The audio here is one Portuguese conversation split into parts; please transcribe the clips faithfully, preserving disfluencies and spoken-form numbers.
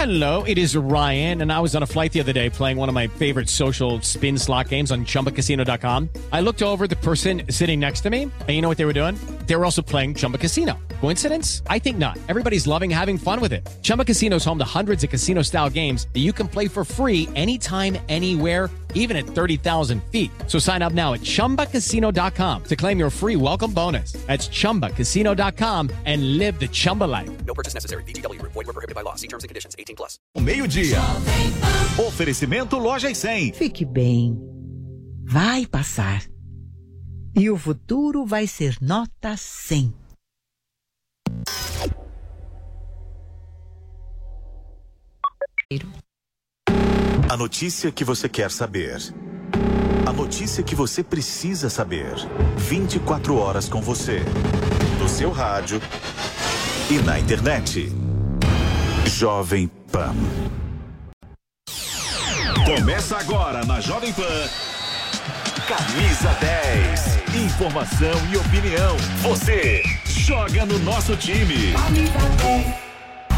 Hello, it is Ryan, and I was on a flight the other day playing one of my favorite social spin slot games on Chumba Casino dot com. I looked over at the person sitting next to me, and you know what they were doing? They were also playing Chumba Casino. Coincidence? I think not. Everybody's loving having fun with it. Chumba Casino is home to hundreds of casino-style games that you can play for free anytime, anywhere, even at thirty thousand feet. So sign up now at Chumba Casino dot com to claim your free welcome bonus. That's Chumba Casino dot com and live the Chumba life. No purchase necessary. V G W. Void where prohibited by law. See terms and conditions. eighteen plus. Meio-dia. Oferecimento Loja e cem. Fique bem. Vai passar. E o futuro vai ser nota cem. A notícia que você quer saber. A notícia que você precisa saber. vinte e quatro horas com você. No seu rádio e na internet. Jovem Pan. Começa agora na Jovem Pan. Camisa dez. Informação e opinião. Você joga no nosso time. Camisa dez.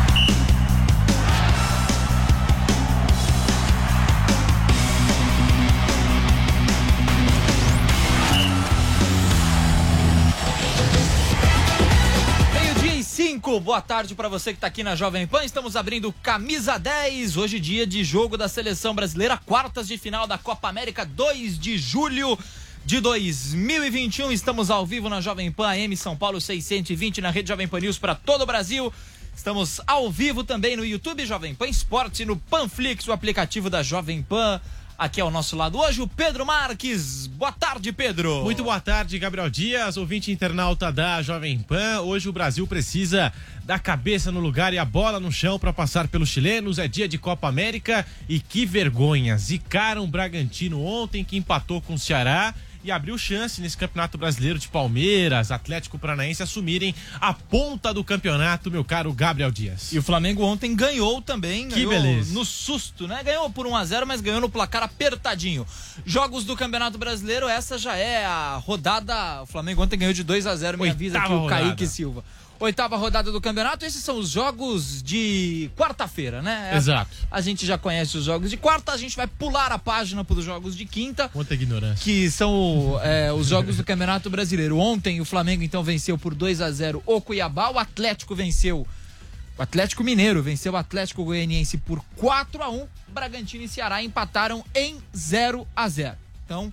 Boa tarde para você que está aqui na Jovem Pan. Estamos abrindo Camisa dez. Hoje dia de jogo da Seleção Brasileira, quartas de final da Copa América, dois de julho de dois mil e vinte e um. Estamos ao vivo na Jovem Pan A M São Paulo seiscentos e vinte, na rede Jovem Pan News para todo o Brasil. Estamos ao vivo também no YouTube Jovem Pan Esportes e no Panflix, o aplicativo da Jovem Pan. Aqui ao nosso lado hoje o Pedro Marques. Boa tarde, Pedro. Muito boa tarde, Gabriel Dias, ouvinte internauta da Jovem Pan. Hoje o Brasil precisa da cabeça no lugar e a bola no chão para passar pelos chilenos. É dia de Copa América e que vergonha. Zicaram o Bragantino ontem, que empatou com o Ceará e abriu chance nesse Campeonato Brasileiro de Palmeiras, Atlético Paranaense assumirem a ponta do campeonato, meu caro Gabriel Dias. E o Flamengo ontem ganhou também, que ganhou beleza. No susto, né? Ganhou por um a zero, mas ganhou no placar apertadinho. Jogos do Campeonato Brasileiro, essa já é a rodada. O Flamengo ontem ganhou de dois a zero, me avisa aqui o Kaique Silva. Oitava rodada do campeonato, esses são os jogos de quarta-feira, né? Exato. A gente já conhece os jogos de quarta, a gente vai pular a página para os jogos de quinta. Muita ignorância. Que são é, os jogos do Campeonato Brasileiro. Ontem o Flamengo então venceu por dois a zero o Cuiabá, o Atlético venceu, o Atlético Mineiro venceu o Atlético Goianiense por quatro a um, Bragantino e Ceará empataram em zero a zero. Então,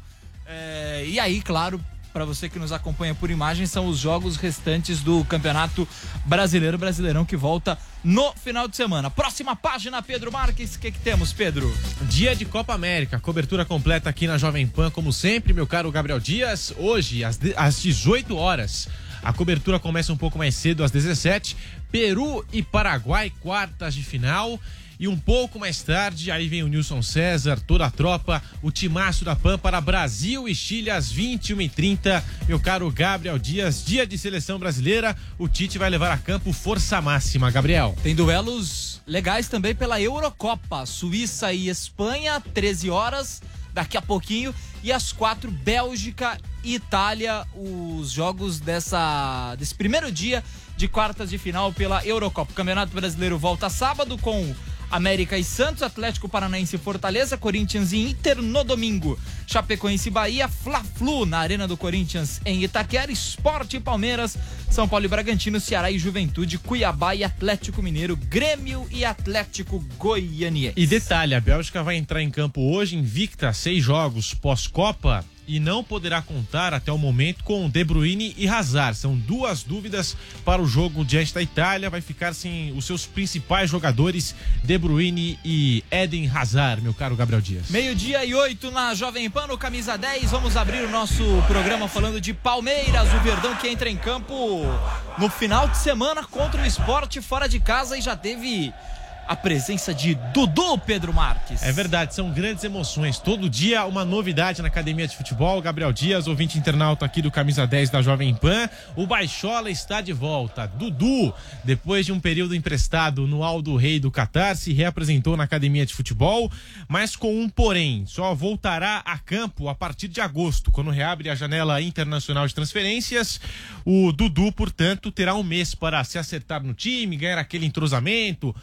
é, e aí, claro, para você que nos acompanha por imagem, são os jogos restantes do Campeonato Brasileiro, Brasileirão, que volta no final de semana. Próxima página, Pedro Marques, o que que temos, Pedro? Dia de Copa América, cobertura completa aqui na Jovem Pan, como sempre, meu caro Gabriel Dias. Hoje, às, de, às dezoito horas, a cobertura começa um pouco mais cedo, às dezessete. Peru e Paraguai, quartas de final. E um pouco mais tarde, aí vem o Nilson César, toda a tropa, o timaço da Pan para Brasil e Chile às vinte e uma e trinta. Meu caro Gabriel Dias, dia de seleção brasileira, o Tite vai levar a campo força máxima, Gabriel. Tem duelos legais também pela Eurocopa, Suíça e Espanha, treze horas, daqui a pouquinho, e às quatro, Bélgica e Itália, os jogos dessa, desse primeiro dia de quartas de final pela Eurocopa. O Campeonato Brasileiro volta sábado com América e Santos, Atlético Paranaense e Fortaleza, Corinthians e Inter no domingo, Chapecoense e Bahia, Fla-Flu na Arena do Corinthians em Itaquera, Sport e Palmeiras, São Paulo e Bragantino, Ceará e Juventude, Cuiabá e Atlético Mineiro, Grêmio e Atlético Goianiense. E detalhe, a Bélgica vai entrar em campo hoje invicta, seis jogos pós-Copa, e não poderá contar até o momento com De Bruyne e Hazard. São duas dúvidas para o jogo diante da Itália. Vai ficar sem os seus principais jogadores, De Bruyne e Eden Hazard, meu caro Gabriel Dias. Meio-dia e oito na Jovem Pan, no Camisa dez. Vamos abrir o nosso programa falando de Palmeiras, o Verdão que entra em campo no final de semana contra o Sport fora de casa e já teve a presença de Dudu, Pedro Marques. É verdade, são grandes emoções. Todo dia uma novidade na academia de futebol. Gabriel Dias, ouvinte internauta aqui do Camisa dez da Jovem Pan. O Baixola está de volta. Dudu, depois de um período emprestado no Aldo Rei do Catar, se reapresentou na academia de futebol, mas com um porém. Só voltará a campo a partir de agosto, quando reabre a janela internacional de transferências. O Dudu, portanto, terá um mês para se acertar no time, ganhar aquele entrosamento, conversar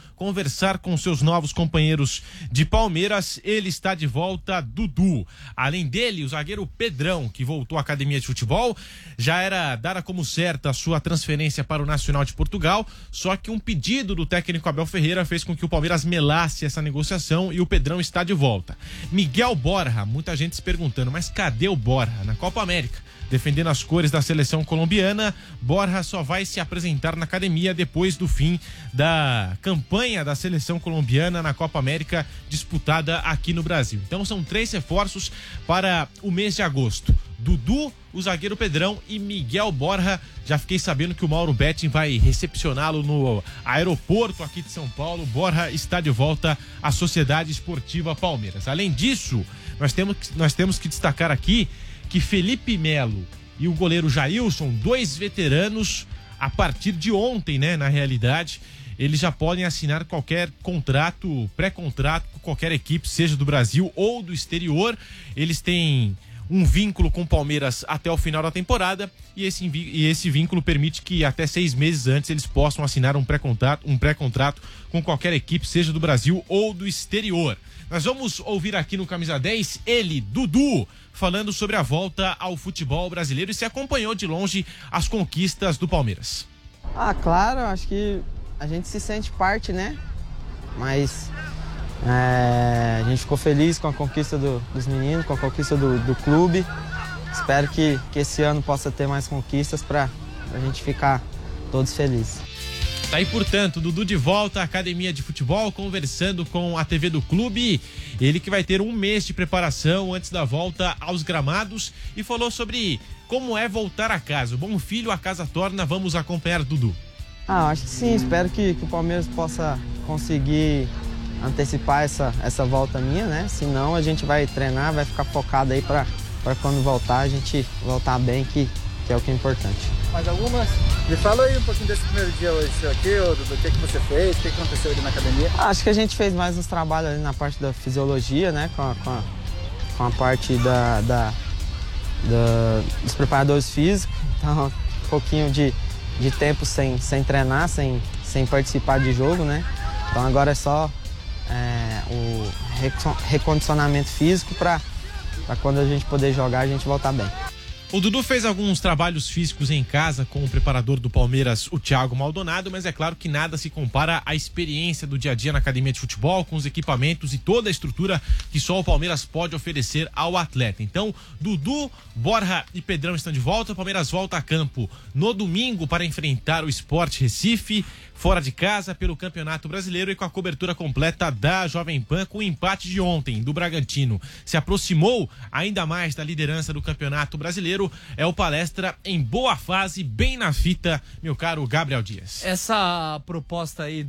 conversar com seus novos companheiros de Palmeiras. Ele está de volta, Dudu. Além dele, o zagueiro Pedrão, que voltou à academia de futebol, já era dada como certa a sua transferência para o Nacional de Portugal, só que um pedido do técnico Abel Ferreira fez com que o Palmeiras melasse essa negociação e o Pedrão está de volta. Miguel Borja, muita gente se perguntando, mas cadê o Borja? Na Copa América, defendendo as cores da seleção colombiana, Borja só vai se apresentar na academia depois do fim da campanha da seleção colombiana na Copa América disputada aqui no Brasil. Então são três reforços para o mês de agosto: Dudu, o zagueiro Pedrão e Miguel Borja. Já fiquei sabendo que o Mauro Betting vai recepcioná-lo no aeroporto aqui de São Paulo. Borja está de volta à Sociedade Esportiva Palmeiras. Além disso, nós temos, nós temos que destacar aqui que Felipe Melo e o goleiro Jailson, dois veteranos, a partir de ontem, né, na realidade, eles já podem assinar qualquer contrato, pré-contrato com qualquer equipe, seja do Brasil ou do exterior. Eles têm um vínculo com o Palmeiras até o final da temporada e esse, e esse vínculo permite que até seis meses antes eles possam assinar um pré-contrato, um pré-contrato com qualquer equipe, seja do Brasil ou do exterior. Nós vamos ouvir aqui no Camisa dez ele, Dudu, falando sobre a volta ao futebol brasileiro e se acompanhou de longe as conquistas do Palmeiras. Ah, claro, acho que a gente se sente parte, né? Mas é, a gente ficou feliz com a conquista do, dos meninos, com a conquista do, do clube. Espero que, que esse ano possa ter mais conquistas para a gente ficar todos felizes. Tá aí, portanto, Dudu de volta à academia de futebol, conversando com a T V do clube. Ele que vai ter um mês de preparação antes da volta aos gramados e falou sobre como é voltar a casa. O bom filho a casa torna. Vamos acompanhar Dudu. Ah, acho que sim. Espero que, que o Palmeiras possa conseguir antecipar essa, essa volta minha, né? Senão a gente vai treinar, vai ficar focado aí para para quando voltar a gente voltar bem, que, que é o que é importante. Mais algumas? Me fala aí um pouquinho desse primeiro dia hoje aqui, do, do que, que você fez, o que, que aconteceu ali na academia. Acho que a gente fez mais uns trabalhos ali na parte da fisiologia, né? Com a, com a, com a parte da, da, da, dos preparadores físicos. Então, um pouquinho de, de tempo sem, sem treinar, sem, sem participar de jogo, né? Então agora é só é, o recondicionamento físico para quando a gente poder jogar, a gente voltar bem. O Dudu fez alguns trabalhos físicos em casa com o preparador do Palmeiras, o Thiago Maldonado, mas é claro que nada se compara à experiência do dia a dia na academia de futebol, com os equipamentos e toda a estrutura que só o Palmeiras pode oferecer ao atleta. Então, Dudu, Borja e Pedrão estão de volta. O Palmeiras volta a campo no domingo para enfrentar o Sport Recife, fora de casa, pelo Campeonato Brasileiro e com a cobertura completa da Jovem Pan, com o empate de ontem do Bragantino. Se aproximou ainda mais da liderança do Campeonato Brasileiro. É o Palestra em boa fase, bem na fita, meu caro Gabriel Dias. Essa proposta aí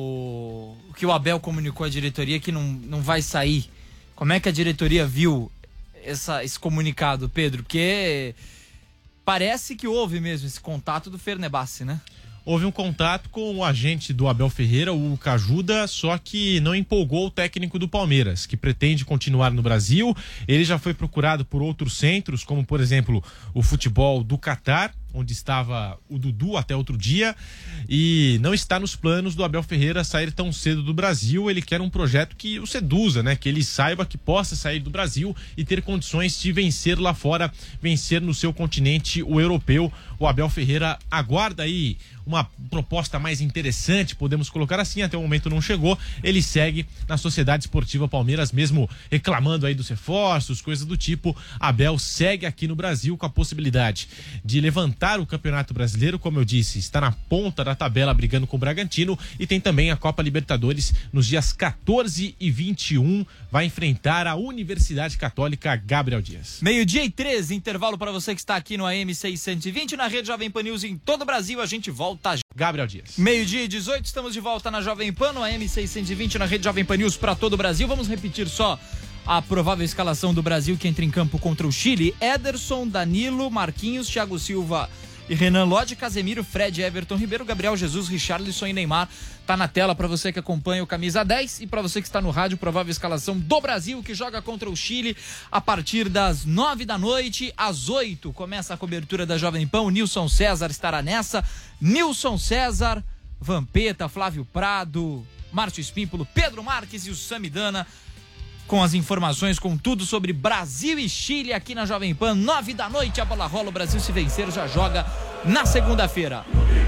do que o Abel comunicou à diretoria que não, não vai sair, como é que a diretoria viu essa, esse comunicado, Pedro? Porque parece que houve mesmo esse contato do Fenerbahçe, né? Houve um contato com o agente do Abel Ferreira, o Cajuda, só que não empolgou o técnico do Palmeiras, que pretende continuar no Brasil. Ele já foi procurado por outros centros, como por exemplo o futebol do Catar, onde estava o Dudu até outro dia, e não está nos planos do Abel Ferreira sair tão cedo do Brasil. Ele quer um projeto que o seduza, né? Que ele saiba que possa sair do Brasil e ter condições de vencer lá fora, vencer no seu continente, o europeu. O Abel Ferreira aguarda aí uma proposta mais interessante, podemos colocar assim, até o momento não chegou. Ele segue na Sociedade Esportiva Palmeiras, mesmo reclamando aí dos reforços, coisas do tipo. Abel segue aqui no Brasil com a possibilidade de levantar o Campeonato Brasileiro, como eu disse, está na ponta da tabela brigando com o Bragantino, e tem também a Copa Libertadores nos dias quatorze e vinte e um, vai enfrentar a Universidade Católica. Gabriel Dias. Meio-dia e treze, intervalo para você que está aqui no A M seiscentos e vinte, na rede Jovem Pan News em todo o Brasil. A gente volta. Gabriel Dias. Meio-dia e dezoito, estamos de volta na Jovem Pan, no A M seiscentos e vinte, na rede Jovem Pan News para todo o Brasil. Vamos repetir só a provável escalação do Brasil que entra em campo contra o Chile: Ederson, Danilo, Marquinhos, Thiago Silva e Renan Lodge, Casemiro, Fred, Everton Ribeiro, Gabriel Jesus, Richarlison e Neymar. Tá na tela para você que acompanha o Camisa dez, e para você que está no rádio, provável escalação do Brasil que joga contra o Chile a partir das nove da noite. Às oito começa a cobertura da Jovem Pan. O Nilson César estará nessa. Nilson César, Vampeta, Flávio Prado, Márcio Espímpolo, Pedro Marques e o Samidana, com as informações, com tudo sobre Brasil e Chile aqui na Jovem Pan, nove da noite, a bola rola, o Brasil se vencer já joga na segunda-feira.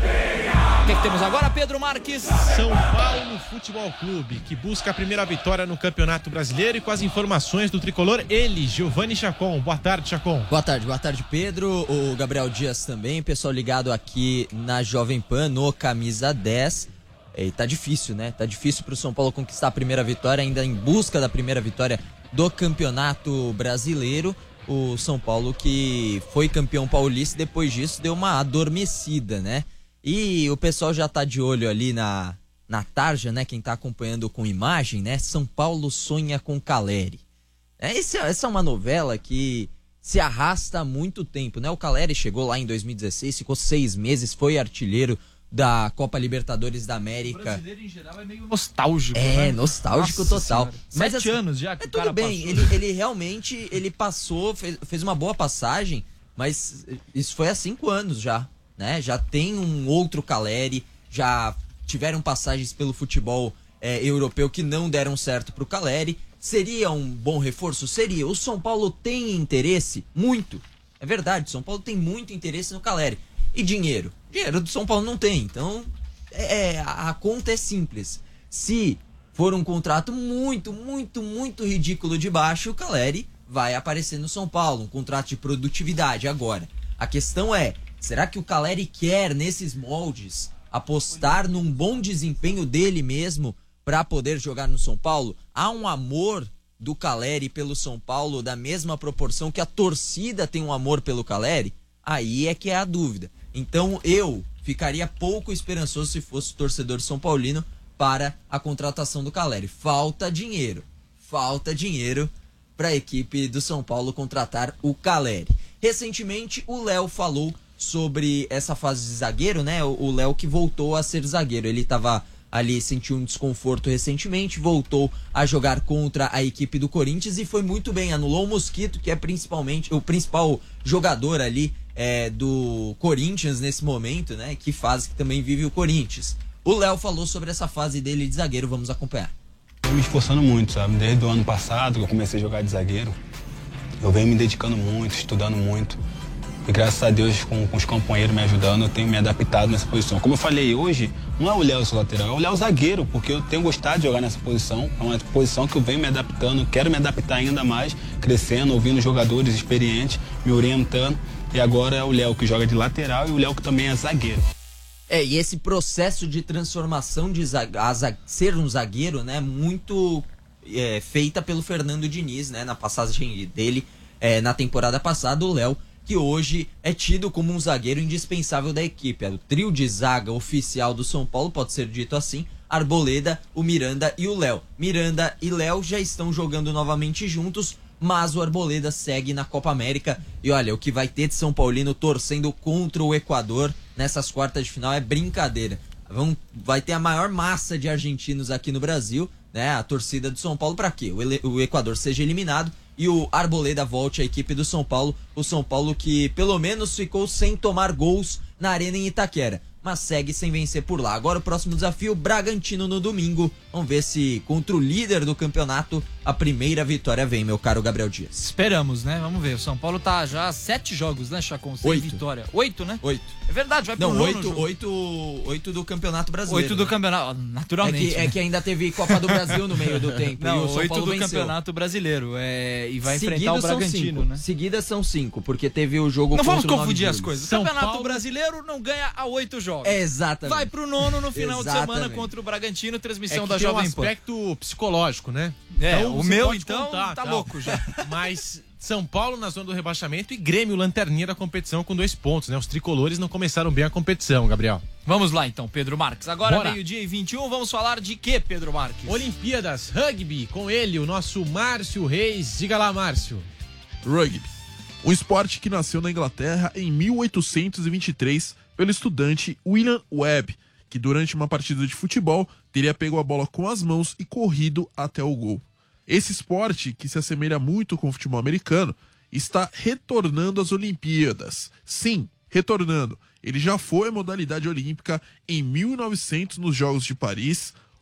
O que, que temos agora, Pedro Marques? São Paulo Futebol Clube, que busca a primeira vitória no Campeonato Brasileiro, e com as informações do tricolor, ele, Giovanni Chacon. Boa tarde, Chacon. Boa tarde, boa tarde, Pedro, o Gabriel Dias também, pessoal ligado aqui na Jovem Pan, no Camisa dez. E tá difícil, né? Tá difícil pro São Paulo conquistar a primeira vitória, ainda em busca da primeira vitória do Campeonato Brasileiro. O São Paulo, que foi campeão paulista, depois disso deu uma adormecida, né? E o pessoal já tá de olho ali na, na tarja, né? Quem tá acompanhando com imagem, né? São Paulo sonha com Caleri. É, esse, essa é uma novela que se arrasta há muito tempo, né? O Caleri chegou lá em dois mil e dezesseis, ficou seis meses, foi artilheiro da Copa Libertadores da América. O brasileiro em geral é meio nostálgico, É, né? nostálgico Nossa total. Senhora. Mas Sete assim, anos já que é o tudo cara bem, passou. ele, ele realmente, ele passou, fez, fez uma boa passagem, mas isso foi há cinco anos já, né? Já tem um outro Caleri, já tiveram passagens pelo futebol é, europeu que não deram certo pro Caleri. Seria um bom reforço? Seria. O São Paulo tem interesse? Muito. É verdade, o São Paulo tem muito interesse no Caleri. E dinheiro? Dinheiro do São Paulo não tem, então é, a, a conta é simples. Se for um contrato muito, muito, muito ridículo de baixo, o Caleri vai aparecer no São Paulo, um contrato de produtividade. Agora, a questão é, será que o Caleri quer, nesses moldes, apostar num bom desempenho dele mesmo para poder jogar no São Paulo? Há um amor do Caleri pelo São Paulo da mesma proporção que a torcida tem um amor pelo Caleri? Aí é que é a dúvida. Então eu ficaria pouco esperançoso se fosse torcedor são paulino para a contratação do Caleri. Falta dinheiro. Falta dinheiro para a equipe do São Paulo contratar o Caleri. Recentemente o Léo falou sobre essa fase de zagueiro, né? O Léo que voltou a ser zagueiro. Ele estava ali, sentiu um desconforto recentemente, voltou a jogar contra a equipe do Corinthians e foi muito bem. Anulou o Mosquito, que é principalmente o principal jogador ali É, do Corinthians nesse momento, né? Que fase que também vive o Corinthians. O Léo falou sobre essa fase dele de zagueiro, vamos acompanhar. Eu me esforçando muito, sabe? Desde o ano passado que eu comecei a jogar de zagueiro, eu venho me dedicando muito, estudando muito. E graças a Deus, com, com os companheiros me ajudando, eu tenho me adaptado nessa posição. Como eu falei, hoje não é o Léo o lateral, é o Léo zagueiro, porque eu tenho gostado de jogar nessa posição. É uma posição que eu venho me adaptando, quero me adaptar ainda mais, crescendo, ouvindo jogadores experientes, me orientando. E agora é o Léo que joga de lateral e o Léo que também é zagueiro. É, e esse processo de transformação de zague... a zague... ser um zagueiro, né, muito é, feita pelo Fernando Diniz, né, na passagem dele é, na temporada passada, o Léo, que hoje é tido como um zagueiro indispensável da equipe. É o trio de zaga oficial do São Paulo, pode ser dito assim, Arboleda, o Miranda e o Léo. Miranda e Léo já estão jogando novamente juntos, mas o Arboleda segue na Copa América. E olha, o que vai ter de São Paulino torcendo contra o Equador nessas quartas de final é brincadeira. Vão, vai ter a maior massa de argentinos aqui no Brasil, né? A torcida do São Paulo para quê? O, ele, o Equador seja eliminado e o Arboleda volte à equipe do São Paulo. O São Paulo que pelo menos ficou sem tomar gols na Arena em Itaquera, mas segue sem vencer por lá. Agora o próximo desafio, Bragantino no domingo. Vamos ver se contra o líder do campeonato a primeira vitória vem, meu caro Gabriel Dias. Esperamos, né?Amos ver. O São Paulo tá já a sete jogos, né, Chacon? Sem Oito. vitória. Oito, né? Oito. É verdade, vai pro Não, nono oito, jogo. oito, oito do Campeonato Brasileiro. Oito do né? campeonato, naturalmente. É que, né? é que ainda teve Copa do Brasil no meio do tempo. Não, e o São oito Paulo do venceu. Campeonato Brasileiro. É, e vai Seguidos enfrentar o são Bragantino, cinco. né? Seguidas são cinco, porque teve o jogo Não contra vamos o nove confundir de as julho. coisas. O São Campeonato Paulo- Brasileiro não ganha a oito jogos. É, exatamente. Vai pro nono no final de semana Exatamente. contra o Bragantino, É transmissão que da tem um Jovem Pan. aspecto psicológico, né? É, Então, o você meu, pode então, contar, tá tal. louco já. Mas São Paulo na zona do rebaixamento e Grêmio lanterninha da competição com dois pontos, né? Os tricolores não começaram bem a competição, Gabriel. Vamos lá então, Pedro Marques. Agora, Bora. meio-dia e vinte e um, vamos falar de quê, Pedro Marques? Olimpíadas, rugby, com ele, o nosso Márcio Reis. Diga lá, Márcio. Rugby. Um esporte que nasceu na Inglaterra em mil oitocentos e vinte e três pelo estudante William Webb, que durante uma partida de futebol teria pego a bola com as mãos e corrido até o gol. Esse esporte, que se assemelha muito com o futebol americano, está retornando às Olimpíadas. Sim, retornando. Ele já foi modalidade olímpica em mil e novecentos nos Jogos de Paris,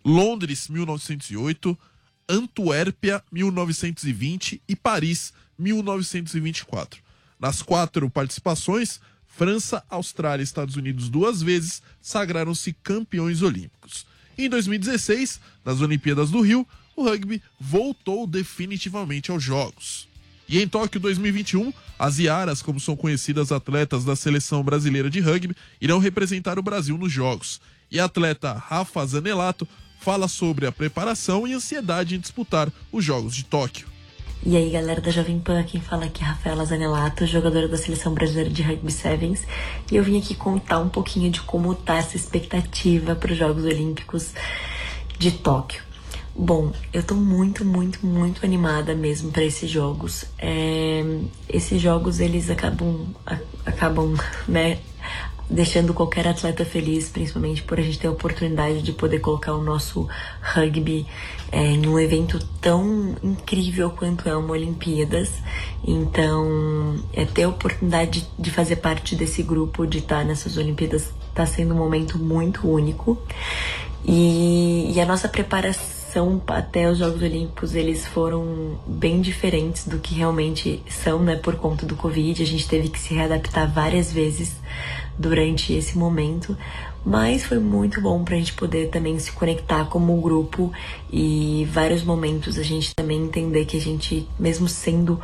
Londres, mil novecentos e oito, Antuérpia, mil novecentos e vinte e Paris, mil novecentos e vinte e quatro. Nas quatro participações, França, Austrália e Estados Unidos duas vezes sagraram-se campeões olímpicos. Em dois mil e dezesseis, nas Olimpíadas do Rio, o rugby voltou definitivamente aos Jogos. E em Tóquio dois mil e vinte e um, as Iaras, como são conhecidas atletas da seleção brasileira de rugby, irão representar o Brasil nos Jogos. E a atleta Rafa Zanelato fala sobre a preparação e ansiedade em disputar os Jogos de Tóquio. E aí, galera da Jovem Pan, quem fala aqui é Rafaela Zanelato, jogadora da Seleção Brasileira de Rugby Sevens, e eu vim aqui contar um pouquinho de como tá essa expectativa para os Jogos Olímpicos de Tóquio. Bom, eu tô muito, muito, muito animada mesmo para esses jogos. É, esses jogos, eles acabam, a, acabam, né, deixando qualquer atleta feliz, principalmente por a gente ter a oportunidade de poder colocar o nosso rugby é, em um evento tão incrível quanto é uma Olimpíadas. Então, é ter a oportunidade de fazer parte desse grupo, de estar nessas Olimpíadas, tá sendo um momento muito único. E, e a nossa preparação até os Jogos Olímpicos, eles foram bem diferentes do que realmente são, né, por conta do Covid. A gente teve que se readaptar várias vezes durante esse momento, mas foi muito bom pra gente poder também se conectar como um grupo e vários momentos a gente também entender que a gente, mesmo sendo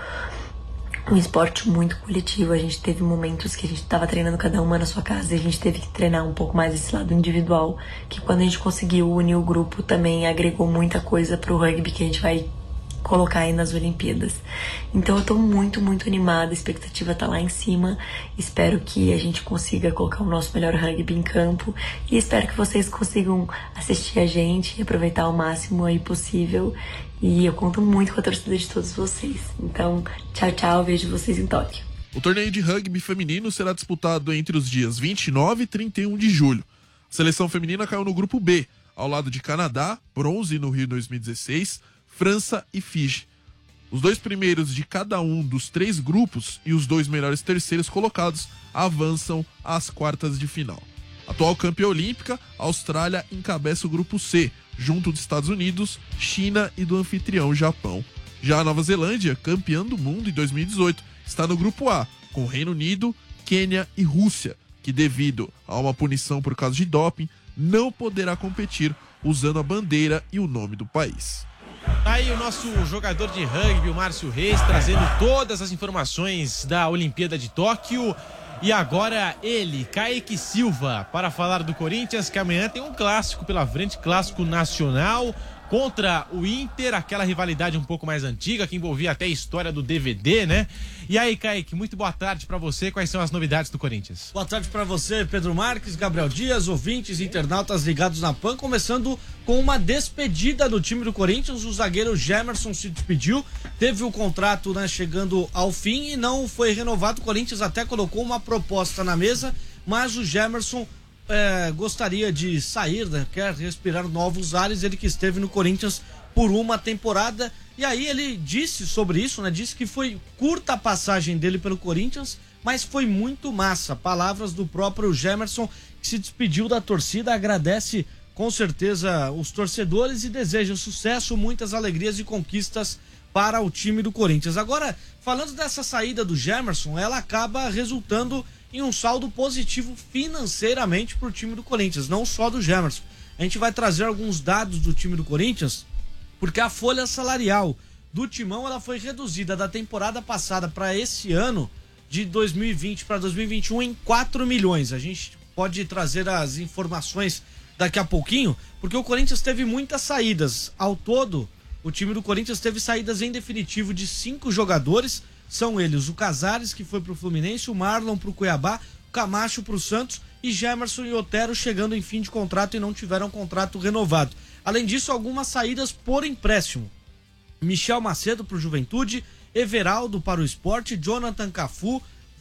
um esporte muito coletivo, a gente teve momentos que a gente estava treinando cada uma na sua casa e a gente teve que treinar um pouco mais esse lado individual, que quando a gente conseguiu unir o grupo também agregou muita coisa pro rugby que a gente vai colocar aí nas Olimpíadas. Então eu tô muito, muito animada, a expectativa tá lá em cima, espero que a gente consiga colocar o nosso melhor rugby em campo e espero que vocês consigam assistir a gente e aproveitar ao máximo aí possível. E eu conto muito com a torcida de todos vocês. Então, tchau, tchau. Vejo vocês em Tóquio. O torneio de rugby feminino será disputado entre os dias vinte e nove e trinta e um de julho. A seleção feminina caiu no grupo B, ao lado de Canadá, bronze no Rio dois mil e dezesseis, França e Fiji. Os dois primeiros de cada um dos três grupos e os dois melhores terceiros colocados avançam às quartas de final. Atual campeã olímpica, a Austrália encabeça o grupo C, junto dos Estados Unidos, China e do anfitrião Japão. Já a Nova Zelândia, campeã do mundo em dois mil e dezoito, está no grupo A, com Reino Unido, Quênia e Rússia, que devido a uma punição por causa de doping, não poderá competir usando a bandeira e o nome do país. Aí o nosso jogador de rugby, o Márcio Reis, trazendo todas as informações da Olimpíada de Tóquio. E agora ele, Kaique Silva, para falar do Corinthians, que amanhã tem um clássico pela frente, clássico nacional contra o Inter, aquela rivalidade um pouco mais antiga, que envolvia até a história do D V D, né? E aí, Kaique, muito boa tarde pra você, quais são as novidades do Corinthians? Boa tarde pra você, Pedro Marques, Gabriel Dias, ouvintes, internautas ligados na Pan, começando com uma despedida do time do Corinthians. O zagueiro Gemerson se despediu, teve o contrato, né, chegando ao fim e não foi renovado. O Corinthians até colocou uma proposta na mesa, mas o Gemerson É, gostaria de sair, né? Quer respirar novos ares. Ele que esteve no Corinthians por uma temporada, e aí ele disse sobre isso, né? Disse que foi curta a passagem dele pelo Corinthians, mas foi muito massa. Palavras do próprio Gemerson, que se despediu da torcida, agradece com certeza os torcedores e deseja sucesso, muitas alegrias e conquistas para o time do Corinthians. Agora, falando dessa saída do Gemerson, ela acaba resultando em um saldo positivo financeiramente para o time do Corinthians, não só do Gemerson. A gente vai trazer alguns dados do time do Corinthians, porque a folha salarial do Timão ela foi reduzida da temporada passada para esse ano, de dois mil e vinte para dois mil e vinte e um, em quatro milhões. A gente pode trazer as informações daqui a pouquinho, porque o Corinthians teve muitas saídas. Ao todo, o time do Corinthians teve saídas em definitivo de cinco jogadores. São eles o Casares, que foi pro Fluminense, o Marlon pro Cuiabá, o Camacho pro Santos e Gemerson e Otero chegando em fim de contrato e não tiveram contrato renovado. Além disso, algumas saídas por empréstimo. Michel Macedo pro Juventude, Everaldo para o Sport, Jonathan Cafu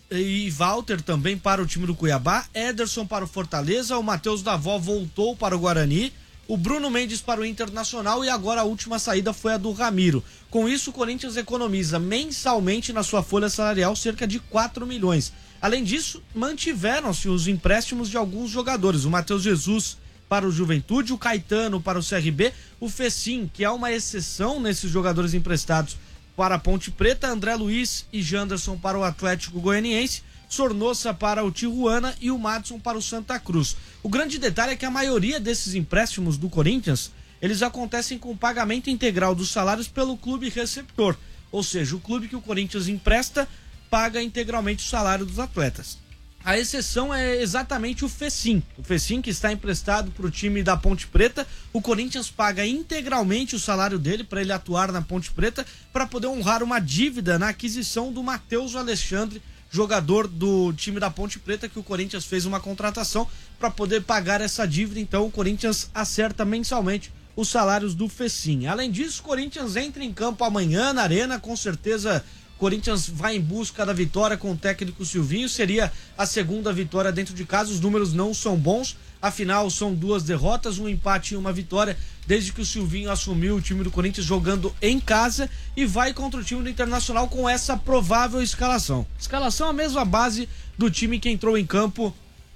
e Walter também para o time do Cuiabá, Ederson para o Fortaleza, o Matheus Davó voltou para o Guarani, o Bruno Mendes para o Internacional e agora a última saída foi a do Ramiro. Com isso, o Corinthians economiza mensalmente na sua folha salarial cerca de quatro milhões. Além disso, mantiveram-se os empréstimos de alguns jogadores. O Matheus Jesus para o Juventude, o Caetano para o C R B, o Fecim, que é uma exceção nesses jogadores emprestados, para a Ponte Preta, André Luiz e Janderson para o Atlético Goianiense, Sornosa para o Tijuana e o Madison para o Santa Cruz. O grande detalhe é que a maioria desses empréstimos do Corinthians, eles acontecem com pagamento integral dos salários pelo clube receptor, ou seja, o clube que o Corinthians empresta paga integralmente o salário dos atletas. A exceção é exatamente o Fecim. O Fecim, que está emprestado para o time da Ponte Preta, o Corinthians paga integralmente o salário dele para ele atuar na Ponte Preta, para poder honrar uma dívida na aquisição do Matheus Alexandre, jogador do time da Ponte Preta, que o Corinthians fez uma contratação para poder pagar essa dívida. Então o Corinthians acerta mensalmente os salários do Fecim. Além disso, o Corinthians entra em campo amanhã na Arena, com certeza. Corinthians vai em busca da vitória com o técnico Silvinho, seria a segunda vitória dentro de casa, os números não são bons, afinal são duas derrotas, um empate e uma vitória, desde que o Silvinho assumiu o time do Corinthians jogando em casa, e vai contra o time do Internacional com essa provável escalação. Escalação a mesma base do time que entrou em campo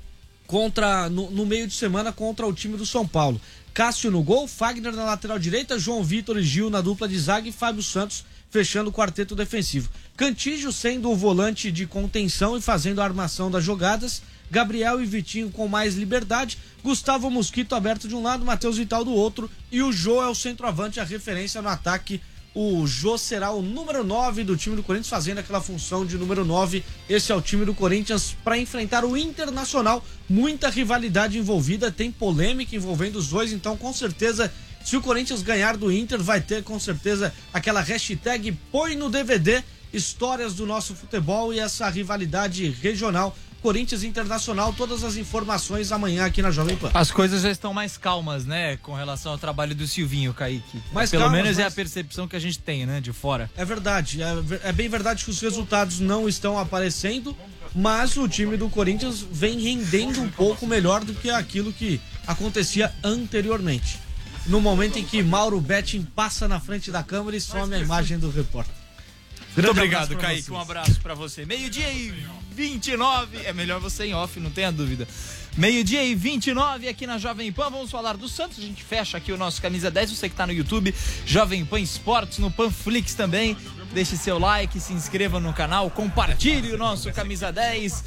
contra no, no meio de semana contra o time do São Paulo. Cássio no gol, Fagner na lateral direita, João Vitor e Gil na dupla de zaga e Fábio Santos fechando o quarteto defensivo. Cantígio sendo o volante de contenção e fazendo a armação das jogadas, Gabriel e Vitinho com mais liberdade, Gustavo Mosquito aberto de um lado, Matheus Vital do outro, e o Jô é o centroavante, a referência no ataque. O Jô será o número nove do time do Corinthians, fazendo aquela função de número nove. Esse é o time do Corinthians para enfrentar o Internacional. Muita rivalidade envolvida, tem polêmica envolvendo os dois, então com certeza, se o Corinthians ganhar do Inter, vai ter com certeza aquela hashtag põe no D V D, histórias do nosso futebol e essa rivalidade regional. Corinthians Internacional, todas as informações amanhã aqui na Jovem Pan. As coisas já estão mais calmas, né, com relação ao trabalho do Silvinho, Kaique. Mais Pelo calmas, menos é mas... a percepção que a gente tem, né, de fora. É verdade, é, é bem verdade que os resultados não estão aparecendo, mas o time do Corinthians vem rendendo um pouco melhor do que aquilo que acontecia anteriormente. No momento em que Mauro Betting passa na frente da câmera e some a imagem do repórter. Muito obrigado, Kaique. Vocês. Um abraço pra você. Meio-dia e vinte e nove. É melhor você em off, não tenha dúvida. Meio-dia e vinte e nove aqui na Jovem Pan. Vamos falar do Santos. A gente fecha aqui o nosso Camisa dez. Você que tá no YouTube, Jovem Pan Esportes, no Panflix também. Deixe seu like, se inscreva no canal, compartilhe o nosso Camisa dez.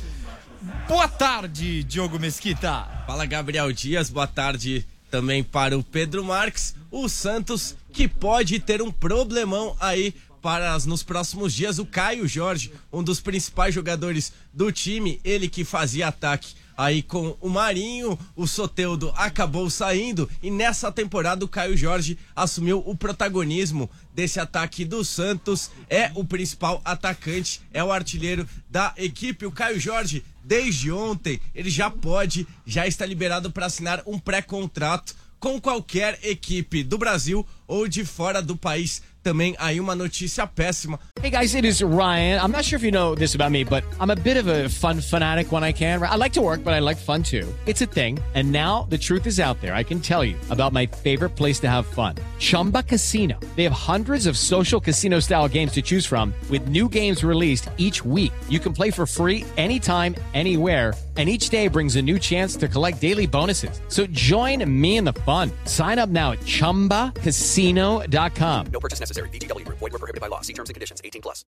Boa tarde, Diogo Mesquita. Fala, Gabriel Dias. Boa tarde também para o Pedro Marques. O Santos que pode ter um problemão aí para nos próximos dias. O Caio Jorge, um dos principais jogadores do time, ele que fazia ataque aí com o Marinho, o Soteldo acabou saindo e nessa temporada o Caio Jorge assumiu o protagonismo desse ataque do Santos, é o principal atacante, é o artilheiro da equipe. O Caio Jorge, desde ontem, ele já pode, já está liberado para assinar um pré-contrato com qualquer equipe do Brasil ou de fora do país. Também aí uma notícia péssima. Hey guys, it is Ryan. I'm not sure if you know this about me, but I'm a bit of a fun fanatic when I can. I like to work, but I like fun too. It's a thing. And now the truth is out there. I can tell you about my favorite place to have fun. Chumba Casino. They have hundreds of social casino style games to choose from with new games released each week. You can play for free anytime, anywhere. And each day brings a new chance to collect daily bonuses. So join me in the fun. Sign up now at chumba casino dot com. No purchase necessary. V G W Group. Void where prohibited by law. See terms and conditions. eighteen plus.